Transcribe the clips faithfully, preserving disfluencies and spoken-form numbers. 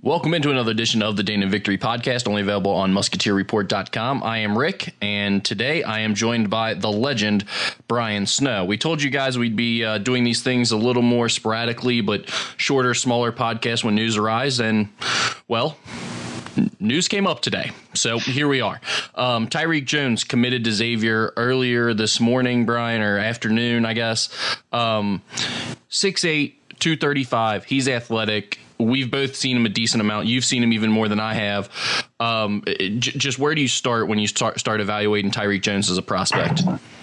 Welcome into another edition of the Dana Victory Podcast, only available on musketeer report dot com. I am Rick, and today I am joined by the legend, Brian Snow. We told you guys we'd be uh, doing these things a little more sporadically, but shorter, smaller podcasts when news arise, and, well, news came up today, so here we are. Um, Tyreek Jones committed to Xavier earlier this morning, Brian, or afternoon, I guess. Um, six eight, two thirty-five, he's athletic. We've both seen him a decent amount. You've seen him even more than I have. Um, j- just where do you start when you start start evaluating Tyreek Jones as a prospect?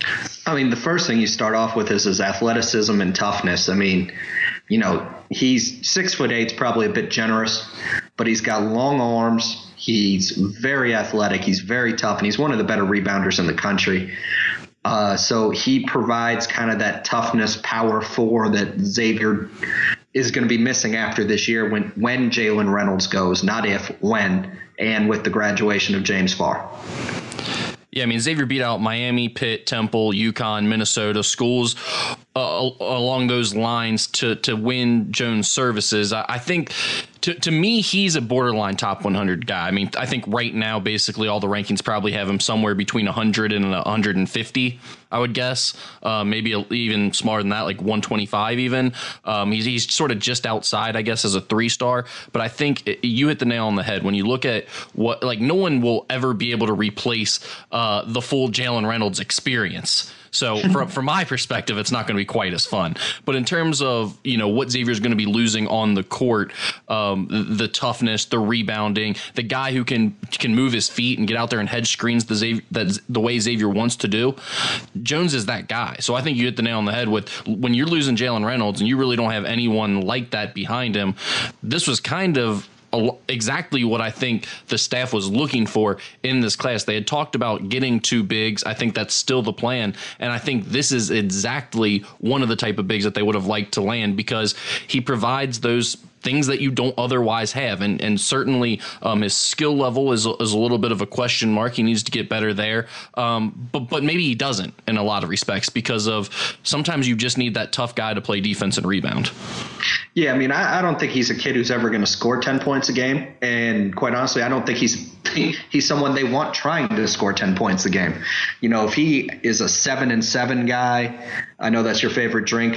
I mean, the first thing you start off with is his athleticism and toughness. I mean, you know, he's six foot eight, probably a bit generous, but he's got long arms. He's very athletic. He's very tough, and he's one of the better rebounders in the country. Uh, so he provides kind of that toughness, power four that Xavier is going to be missing after this year when, when Jalen Reynolds goes, not if, when, and with the graduation of James Farr. Yeah, I mean, Xavier beat out Miami, Pitt, Temple, UConn, Minnesota, schools uh, along those lines to to win Jones' services. I, I think, to to me, he's a borderline top one hundred guy. I mean, I think right now, basically, all the rankings probably have him somewhere between one hundred and one hundred fifty, I would guess. Uh, maybe even smaller than that, like one twenty-five even. Um, he's, he's sort of just outside, I guess, as a three-star. But I think it, you hit the nail on the head. When you look at what, like, no one will ever be able to replace uh, the full Jalen Reynolds experience. So from from my perspective, it's not going to be quite as fun. But in terms of, you know, what Xavier's going to be losing on the court, um, the, the toughness, the rebounding, the guy who can can move his feet and get out there and hedge screens the Xavier, that's the way Xavier wants to do, Jones is that guy. So I think you hit the nail on the head with when you're losing Jalen Reynolds and you really don't have anyone like that behind him. This was kind of exactly what I think the staff was looking for in this class. They had talked about getting two bigs. I think that's still the plan. And I think this is exactly one of the type of bigs that they would have liked to land because he provides those things that you don't otherwise have. And and certainly um, his skill level is, is a little bit of a question mark. He needs to get better there. Um, but, but maybe he doesn't in a lot of respects because of sometimes you just need that tough guy to play defense and rebound. Yeah, I mean, I, I don't think he's a kid who's ever going to score ten points a game. And quite honestly, I don't think he's he's someone they want trying to score ten points a game. You know, if he is a seven and seven guy, I know that's your favorite drink.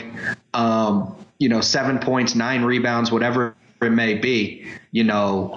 Um, you know, seven points, nine rebounds, whatever it may be, you know,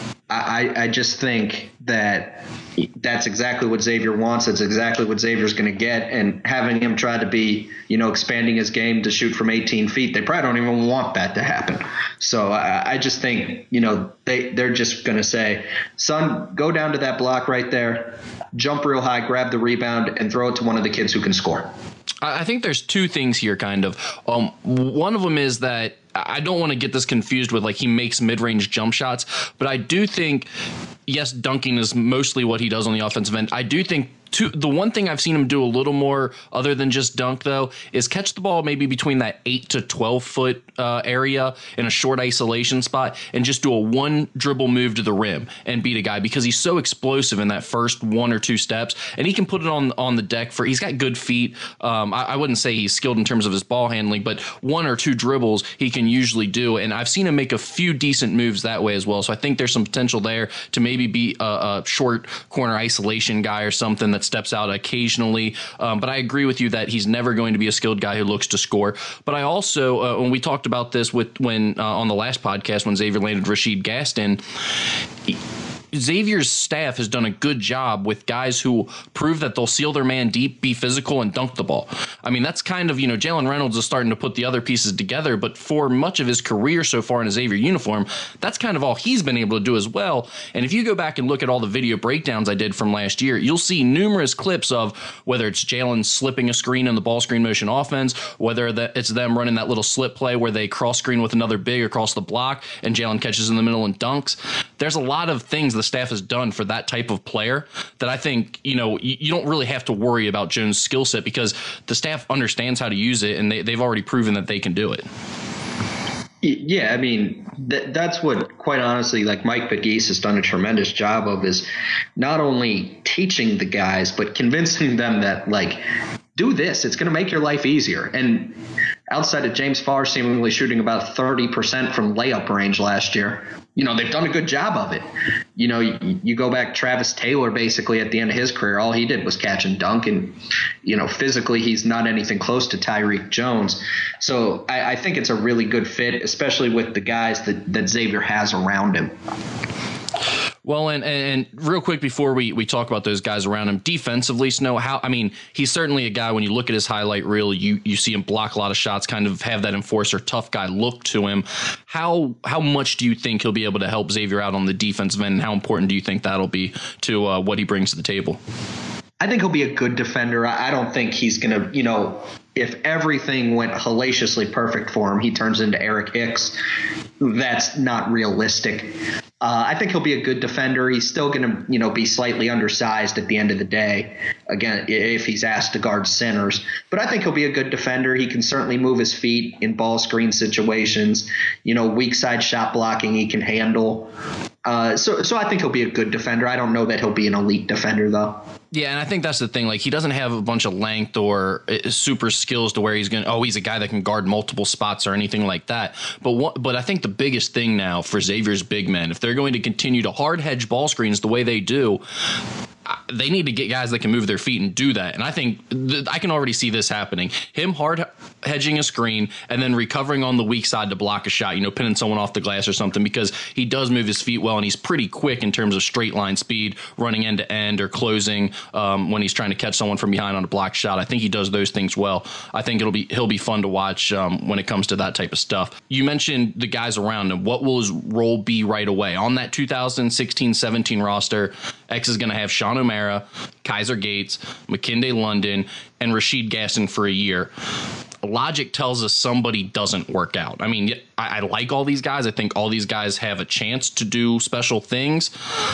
I, I just think that that's exactly what Xavier wants. That's exactly what Xavier's going to get. And having him try to be, you know, expanding his game to shoot from eighteen feet, they probably don't even want that to happen. So I, I just think, you know, they, they're just going to say, son, go down to that block right there, jump real high, grab the rebound, and throw it to one of the kids who can score. I think there's two things here, kind of. Um, one of them is that I don't want to get this confused with like he makes mid-range jump shots, but I do think, yes, dunking is mostly what he does on the offensive end. I do think Two, the one thing I've seen him do a little more other than just dunk, though, is catch the ball maybe between that eight to twelve foot uh, area in a short isolation spot and just do a one dribble move to the rim and beat a guy because he's so explosive in that first one or two steps. And he can put it on on the deck for he's got good feet. Um, I, I wouldn't say he's skilled in terms of his ball handling, but one or two dribbles he can usually do. And I've seen him make a few decent moves that way as well. So I think there's some potential there to maybe be a, a short corner isolation guy or something that steps out occasionally. Um, but I agree with you that he's never going to be a skilled guy who looks to score. But I also, uh, when we talked about this with when uh, on the last podcast, when Xavier landed Rashid Gaston, he, Xavier's staff has done a good job with guys who prove that they'll seal their man deep, be physical, and dunk the ball. I mean, that's kind of, you know, Jalen Reynolds is starting to put the other pieces together, but for much of his career so far in a Xavier uniform, that's kind of all he's been able to do as well. And if you go back and look at all the video breakdowns I did from last year, you'll see numerous clips of whether it's Jalen slipping a screen in the ball screen motion offense, whether that it's them running that little slip play where they cross screen with another big across the block and Jalen catches in the middle and dunks. There's a lot of things the staff has done for that type of player that I think, you know, you, you don't really have to worry about Jones' skill set because the staff understands how to use it and they, they've already proven that they can do it. Yeah, I mean, th- that's what, quite honestly, like Mike Pegues has done a tremendous job of is not only teaching the guys, but convincing them that, like, do this. It's going to make your life easier. And outside of James Farr seemingly shooting about thirty percent from layup range last year, you know, they've done a good job of it. You know, you, you go back, Travis Taylor, basically at the end of his career, all he did was catch and dunk. And, you know, physically, he's not anything close to Tyreek Jones. So I, I think it's a really good fit, especially with the guys that, that Xavier has around him. Well, and, and and real quick before we, we talk about those guys around him, defensively, Snow, how I mean, he's certainly a guy, when you look at his highlight reel, you you see him block a lot of shots, kind of have that enforcer, tough guy look to him. How how much do you think he'll be able to help Xavier out on the defensive end, and how important do you think that'll be to uh, what he brings to the table? I think he'll be a good defender. I don't think he's going to, you know, if everything went hellaciously perfect for him, he turns into Eric Hicks. That's not realistic. Uh, I think he'll be a good defender. He's still going to, you know, be slightly undersized at the end of the day, again, if he's asked to guard centers. But I think he'll be a good defender. He can certainly move his feet in ball screen situations. You know, weak side shot blocking he can handle. Uh, so, so I think he'll be a good defender. I don't know that he'll be an elite defender, though. Yeah, and I think that's the thing. Like, he doesn't have a bunch of length or super skills to where he's going to, oh, he's a guy that can guard multiple spots or anything like that. But what, but I think the biggest thing now for Xavier's big men, if they're going to continue to hard hedge ball screens the way they do, they need to get guys that can move their feet and do that. And I think th- I can already see this happening. Him hard hedging a screen and then recovering on the weak side to block a shot, you know, pinning someone off the glass or something, because he does move his feet well and he's pretty quick in terms of straight line speed, running end to end or closing um, when he's trying to catch someone from behind on a blocked shot. I think he does those things well. I think it'll be he'll be fun to watch um, when it comes to that type of stuff. You mentioned the guys around him. What will his role be right away? On that two thousand sixteen seventeen roster, X is going to have Sean O'Mara, Kaiser Gates, McKinday London, and Rashid Gaston for a year. Logic tells us somebody doesn't work out. I mean, I, I like all these guys. I think all these guys have a chance to do special things.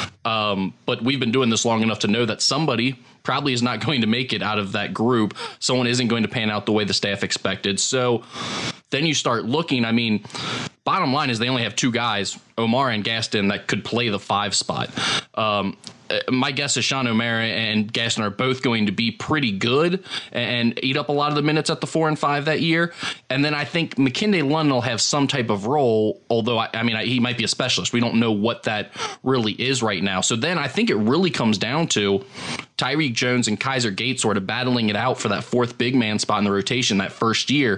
Um, but we've been doing this long enough to know that somebody probably is not going to make it out of that group. Someone isn't going to pan out the way the staff expected. So then you start looking. I mean, bottom line is they only have two guys, Omar and Gaston, that could play the five spot. Um, my guess is Sean O'Mara and Gaston are both going to be pretty good and eat up a lot of the minutes at the four and five that year. And then I think McKinday London will have some type of role, although, I, I mean, I, he might be a specialist. We don't know what that really is right now. So then I think it really comes down to Tyreek Jones and Kaiser Gates sort of battling it out for that fourth big man spot in the rotation that first year.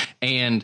And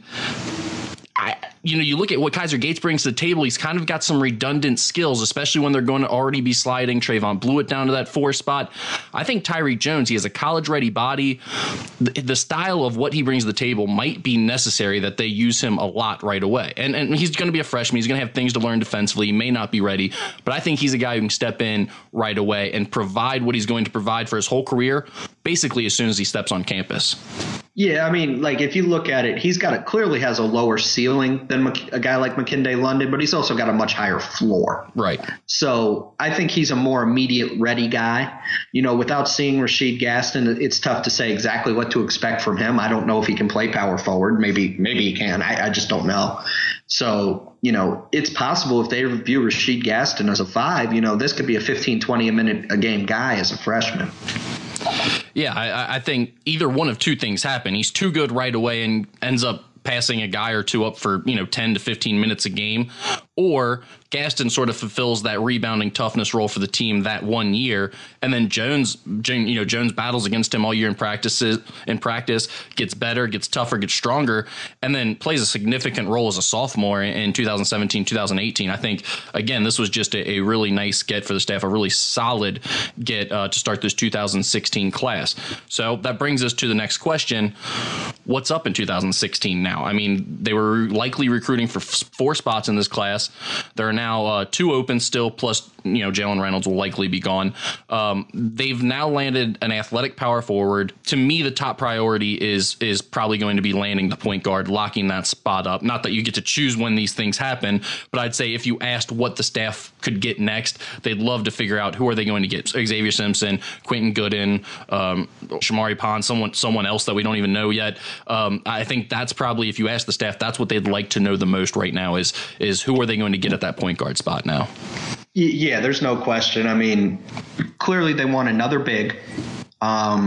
I, you know, you look at what Kaiser Gates brings to the table. He's kind of got some redundant skills, especially when they're going to already be sliding Trayvon Blewett down to that four spot. I think Tyreek Jones, he has a college-ready body. The, the style of what he brings to the table might be necessary that they use him a lot right away. And, and he's going to be a freshman. He's going to have things to learn defensively. He may not be ready, but I think he's a guy who can step in right away and provide what he's going to provide for his whole career, basically as soon as he steps on campus. Yeah, I mean, like, if you look at it, he's got a clearly has a lower ceiling than a guy like McKinday London, but he's also got a much higher floor. Right. So I think he's a more immediate ready guy. You know, without seeing Rashid Gaston, it's tough to say exactly what to expect from him. I don't know if he can play power forward. Maybe maybe he can. I, I just don't know. So, you know, it's possible if they view Rashid Gaston as a five, you know, this could be a fifteen, twenty a minute a game guy as a freshman. Yeah, I, I think either one of two things happen. He's too good right away and ends up passing a guy or two up for, you know, ten to fifteen minutes a game, or Gaston sort of fulfills that rebounding toughness role for the team that one year, and then Jones, you know, Jones battles against him all year in practices, in practice, gets better, gets tougher, gets stronger, and then plays a significant role as a sophomore in two thousand seventeen, two thousand eighteen. I think, again, this was just a, a really nice get for the staff, a really solid get uh, to start this two thousand sixteen class. So that brings us to the next question. What's up in two thousand sixteen now? I mean, they were likely recruiting for f- four spots in this class. There are now uh, two open still, plus, you know, Jalen Reynolds will likely be gone. Um, they've now landed an athletic power forward. To me, the top priority is is probably going to be landing the point guard, locking that spot up. Not that you get to choose when these things happen, but I'd say if you asked what the staff could get next, they'd love to figure out who are they going to get. Xavier Simpson, Quentin Gooden, um, Shamari Pond, someone someone else that we don't even know yet. Um, I think that's probably, if you ask the staff, that's what they'd like to know the most right now is is who are they going to get at that point guard spot now. Yeah, there's no question. I mean, clearly they want another big. Um,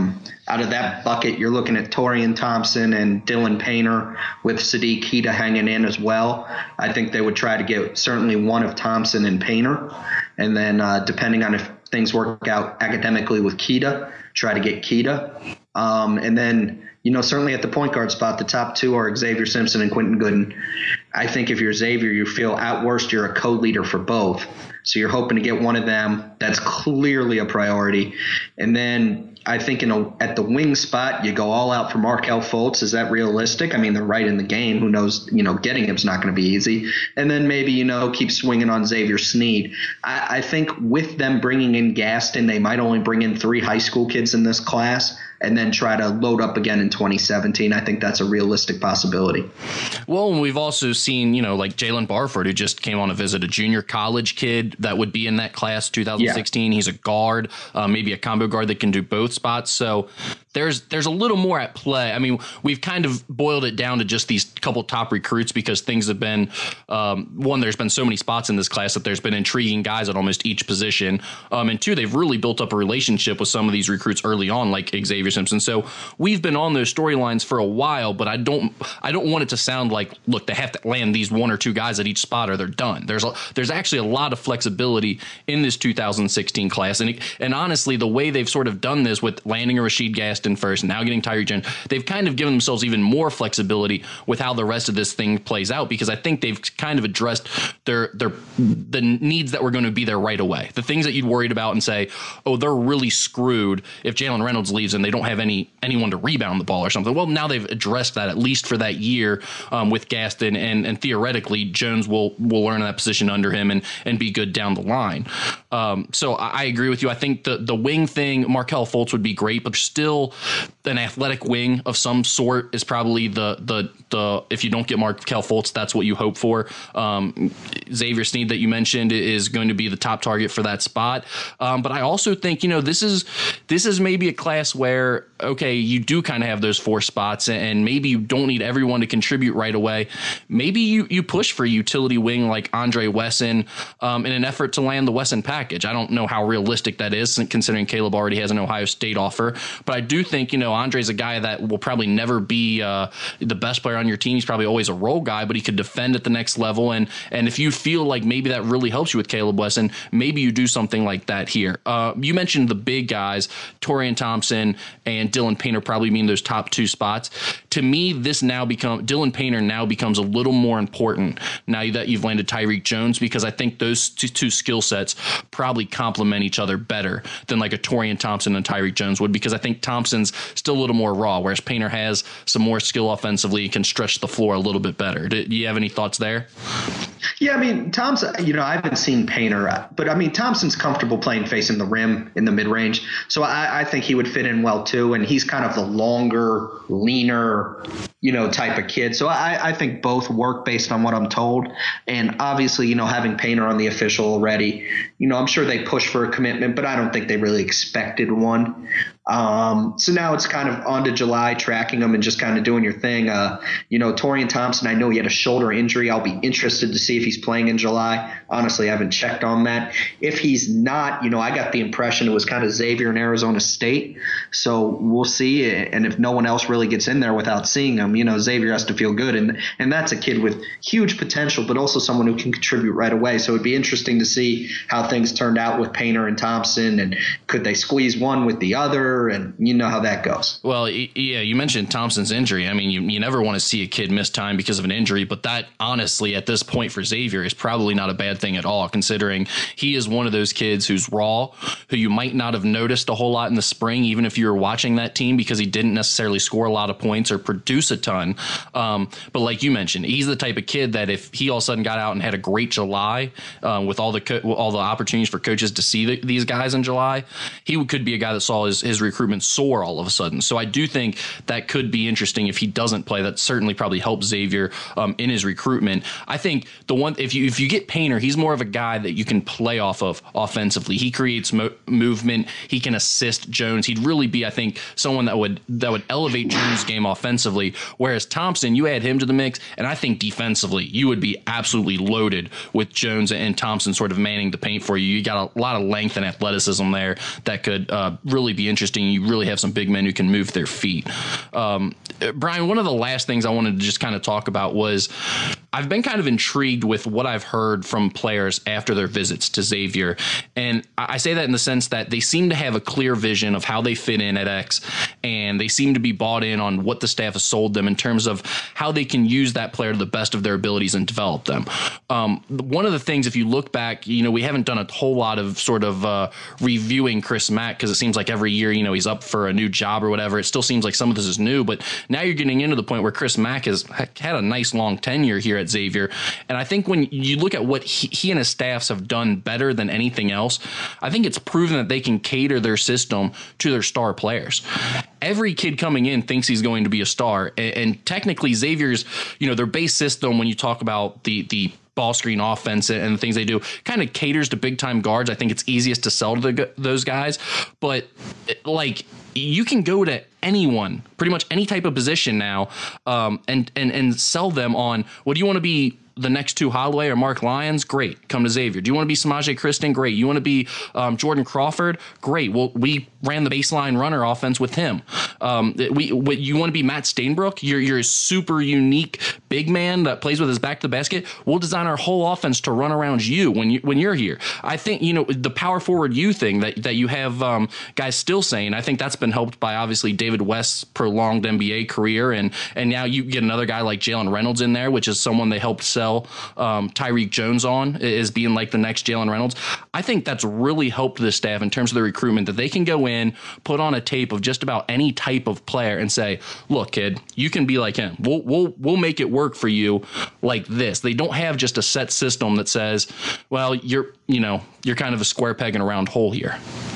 out of that bucket, you're looking at Torian Thompson and Dylan Painter with Sadiq Keita hanging in as well. I think they would try to get certainly one of Thompson and Painter. And then uh, depending on if things work out academically with Keita, try to get Keita. Um, and then, you know, certainly at the point guard spot, the top two are Xavier Simpson and Quentin Gooden. I think if you're Xavier, you feel at worst you're a co-leader for both. So you're hoping to get one of them. That's clearly a priority. And then I think in a, at the wing spot, you go all out for Markelle Fultz. Is that realistic? I mean, they're right in the game. Who knows? You know, getting him's not going to be easy. And then maybe, you know, keep swinging on Xavier Sneed. I, I think with them bringing in Gaston, they might only bring in three high school kids in this class and then try to load up again in twenty seventeen. I think that's a realistic possibility. Well, and we've also seen, you know, like Jalen Barford, who just came on a visit, a junior college kid that would be in that class twenty sixteen. Yeah. He's a guard, uh, maybe a combo guard that can do both spots. So there's there's a little more at play. I mean, we've kind of boiled it down to just these couple top recruits because things have been, um, one, there's been so many spots in this class that there's been intriguing guys at almost each position. Um, and two, they've really built up a relationship with some of these recruits early on, like Xavier Simpson. So we've been on those storylines for a while, but I don't I don't want it to sound like, look, they have to land these one or two guys at each spot or they're done. There's a, there's actually a lot of flexibility in this two thousand sixteen class. And, it, and honestly, the way they've sort of done this with landing a Rashid Gaston first and now getting Tyreek Jones, they've kind of given themselves even more flexibility with how the rest of this thing plays out, because I think they've kind of addressed their their the needs that were going to be there right away. The things that you'd worried about and say, oh, they're really screwed if Jalen Reynolds leaves and they don't have any anyone to rebound the ball or something. Well, now they've addressed that, at least for that year, um, with Gaston, and and theoretically Jones will will learn that position under him and and be good down the line. Um, so I, I agree with you. I think the the wing thing, Markelle Fultz would be great, but still an athletic wing of some sort is probably the the the if you don't get Markelle Fultz, that's what you hope for. Um, Xavier Sneed that you mentioned is going to be the top target for that spot. Um, but I also think, you know, this is this is maybe a class where, okay, you do kind of have those four spots and maybe you don't need everyone to contribute right away. Maybe you, you push for a utility wing like Andre Wesson um, in an effort to land the Wesson package. I don't know how realistic that is, considering Caleb already has an Ohio State offer. But I do think, you know, Andre's a guy that will probably never be uh, the best player on your team. He's probably always a role guy, but he could defend at the next level. And and if you feel like maybe that really helps you with Caleb Wesson, maybe you do something like that here. Uh, you mentioned the big guys, Torian Thompson and Dylan Painter probably being those top two spots. To me, this now become Dylan Painter now becomes a little more important now that you've landed Tyreek Jones, because I think those two, two skill sets probably complement each other better than like a Torian Thompson and Tyreek Jones would, because I think Thompson's still a little more raw, whereas Painter has some more skill offensively and can stretch the floor a little bit better. Do you have any thoughts there? Yeah, I mean, Thompson, you know, I haven't seen Painter, but I mean, Thompson's comfortable playing facing the rim in the mid range. So I, I think he would fit in well, too. And he's kind of the longer, leaner, you know, type of kid. So I, I think both work based on what I'm told. And obviously, you know, having Painter on the official already, you know, I'm sure they push for a commitment, but I don't think they really expected one. Um, so now it's kind of on to July, tracking them and just kind of doing your thing. Uh, you know, Torian Thompson, I know he had a shoulder injury. I'll be interested to see if he's playing in July. Honestly, I haven't checked on that. If he's not, you know, I got the impression it was kind of Xavier and Arizona State. So we'll see. And if no one else really gets in there without seeing him, you know, Xavier has to feel good. And, and that's a kid with huge potential, but also someone who can contribute right away. So it'd be interesting to see how things turned out with Painter and Thompson, and could they squeeze one with the other? And you know how that goes. Well, yeah, you mentioned Thompson's injury. I mean, you, you never want to see a kid miss time because of an injury, but that honestly at this point for Xavier is probably not a bad thing at all, considering he is one of those kids who's raw, who you might not have noticed a whole lot in the spring, even if you were watching that team, because he didn't necessarily score a lot of points or produce a ton. Um, but like you mentioned, he's the type of kid that if he all of a sudden got out and had a great July um, with all the co- all the opportunities for coaches to see the, these guys in July, he could be a guy that saw his, his recruitment soar all of a sudden. So I do think that could be interesting if he doesn't play. That certainly probably helps Xavier um, in his recruitment. I think the one, if you if you get Painter, he's more of a guy that you can play off of offensively. He creates mo- movement. He can assist Jones. He'd really be, I think, someone that would that would elevate Jones' game offensively. Whereas Thompson, you add him to the mix, and I think defensively you would be absolutely loaded with Jones and Thompson sort of manning the paint for for you. You got a lot of length and athleticism there that could uh, really be interesting. You really have some big men who can move their feet. Um, Brian, one of the last things I wanted to just kind of talk about was I've been kind of intrigued with what I've heard from players after their visits to Xavier. And I say that in the sense that they seem to have a clear vision of how they fit in at X, and they seem to be bought in on what the staff has sold them in terms of how they can use that player to the best of their abilities and develop them. Um, one of the things, if you look back, you know, we haven't done a whole lot of sort of uh, reviewing Chris Mack because it seems like every year, you know, he's up for a new job or whatever. It still seems like some of this is new, but now you're getting into the point where Chris Mack has had a nice long tenure here at Xavier. And I think when you look at what he, he and his staffs have done better than anything else, I think it's proven that they can cater their system to their star players. Every kid coming in thinks he's going to be a star. And, and technically Xavier's, you know, their base system, when you talk about the, the, ball screen offense and the things they do, kind of caters to big time guards. I think it's easiest to sell to the, those guys, but like you can go to anyone, pretty much any type of position now, um, and and and sell them on, what do you want to be? The next two, Holloway or Mark Lyons? Great. Come to Xavier. Do you want to be Samaje Cristton? Great. You want to be um, Jordan Crawford? Great. Well, we ran the baseline runner offense with him. Um, we, we you want to be Matt Stainbrook? You're you're a super unique big man that plays with his back to the basket. We'll design our whole offense to run around you when you when you're here. I think, you know, the power forward you thing that that you have um, guys still saying. I think that's been helped by obviously David West's prolonged N B A career, and and now you get another guy like Jalen Reynolds in there, which is someone they helped sell Um, Tyreek Jones on, is being like the next Jalen Reynolds. I think that's really helped the staff in terms of the recruitment, that they can go in, put on a tape of just about any type of player and say, look, kid, you can be like him. We'll, we'll, we'll make it work for you like this. They don't have just a set system that says, well, you're, you know, you're kind of a square peg in a round hole here.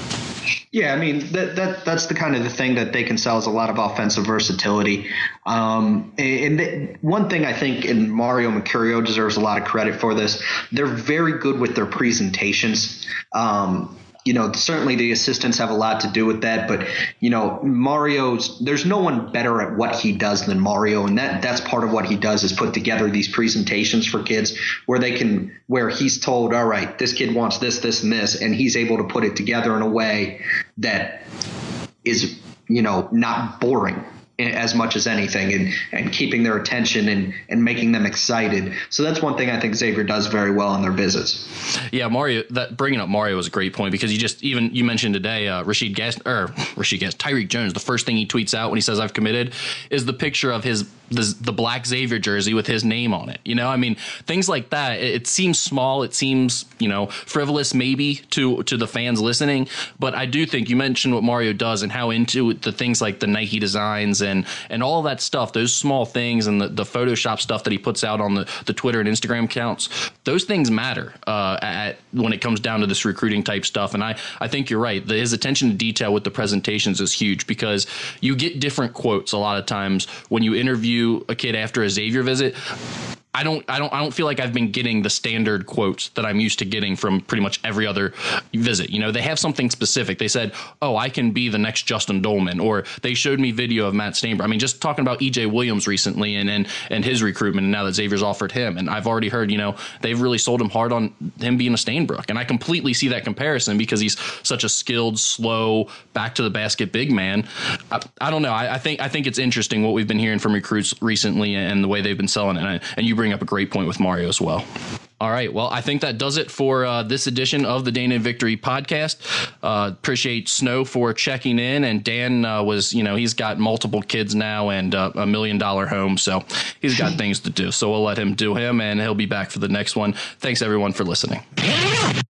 Yeah, I mean, that that that's the kind of the thing that they can sell, is a lot of offensive versatility. Um, and th- one thing I think, and Mario Mercurio deserves a lot of credit for this, they're very good with their presentations. Um, you know, certainly the assistants have a lot to do with that, but, you know, Mario's, there's no one better at what he does than Mario. And that that's part of what he does, is put together these presentations for kids where they can, where he's told, all right, this kid wants this, this, and this, and he's able to put it together in a way that is, you know, not boring as much as anything, and, and keeping their attention and, and making them excited. So that's one thing I think Xavier does very well in their visits. Yeah, Mario, that bringing up Mario was a great point, because you just, even you mentioned today, uh, Rashid Gas or Rashid Gas, Tyreek Jones, the first thing he tweets out when he says I've committed is the picture of his the, the black Xavier jersey with his name on it. You know, I mean, things like that. It, it seems small. It seems, you know, frivolous maybe to to the fans listening. But I do think you mentioned what Mario does and how into the things like the Nike designs and and all that stuff, those small things, and the, the Photoshop stuff that he puts out on the, the Twitter and Instagram accounts. Those things matter uh, at when it comes down to this recruiting type stuff. And I, I think you're right. The, his attention to detail with the presentations is huge, because you get different quotes a lot of times when you interview a kid after a Xavier visit. I don't, I don't, I don't feel like I've been getting the standard quotes that I'm used to getting from pretty much every other visit. You know, they have something specific. They said, "Oh, I can be the next Justin Dolman," or they showed me video of Matt Stainbrook. I mean, just talking about E J Williams recently and and and his recruitment, and now that Xavier's offered him, and I've already heard, you know, they've really sold him hard on him being a Stainbrook, and I completely see that comparison because he's such a skilled, slow, back to the basket big man. I, I don't know. I, I think I think it's interesting what we've been hearing from recruits recently and the way they've been selling it. And, I, and you bring up a great point with Mario as well. All right. Well, I think that does it for uh, this edition of the Dane and Victory podcast. Uh, appreciate Snow for checking in. And Dan uh, was, you know, he's got multiple kids now and uh, a million dollar home. So he's got things to do. So we'll let him do him, and he'll be back for the next one. Thanks, everyone, for listening.